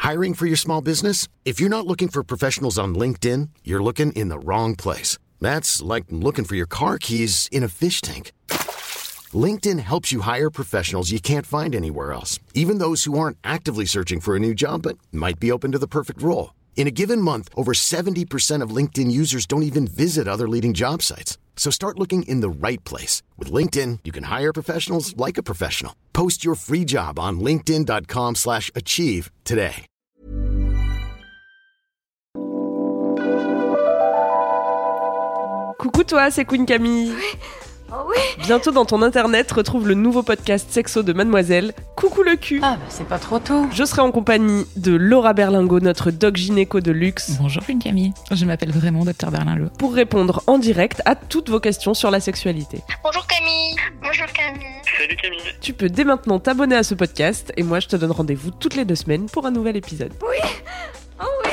Hiring for your small business? If you're not looking for professionals on LinkedIn, you're looking in the wrong place. That's like looking for your car keys in a fish tank. LinkedIn helps you hire professionals you can't find anywhere else, even those who aren't actively searching for a new job but might be open to the perfect role. In a given month, over 70% of LinkedIn users don't even visit other leading job sites. So start looking in the right place. With LinkedIn, you can hire professionals like a professional. Post your free job on linkedin.com/achieve today. Coucou toi, c'est Queen Camille. Oui. Oh oui. Bientôt dans ton internet, retrouve le nouveau podcast sexo de Mademoiselle, Coucou le cul. Ah bah c'est pas trop tôt. Je serai en compagnie de Laura Berlingot, notre doc gynéco de luxe. Bonjour Queen Camille, je m'appelle vraiment Dr Berlingot. Pour répondre en direct à toutes vos questions sur la sexualité. Bonjour Camille. Bonjour Camille. Salut Camille. Tu peux dès maintenant t'abonner à ce podcast et moi je te donne rendez-vous toutes les 2 semaines pour un nouvel épisode. Oui. Oh oui.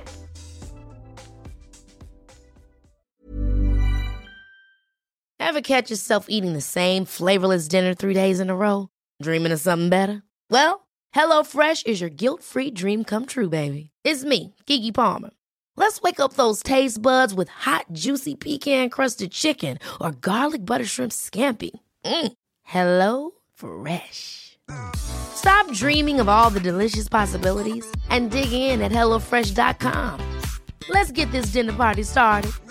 Ever catch yourself eating the same flavorless dinner 3 days in a row? Dreaming of something better? Well, HelloFresh is your guilt-free dream come true, baby. It's me, Keke Palmer. Let's wake up those taste buds with hot, juicy pecan-crusted chicken or garlic butter shrimp scampi. Hello Fresh. Stop dreaming of all the delicious possibilities and dig in at HelloFresh.com. Let's get this dinner party started.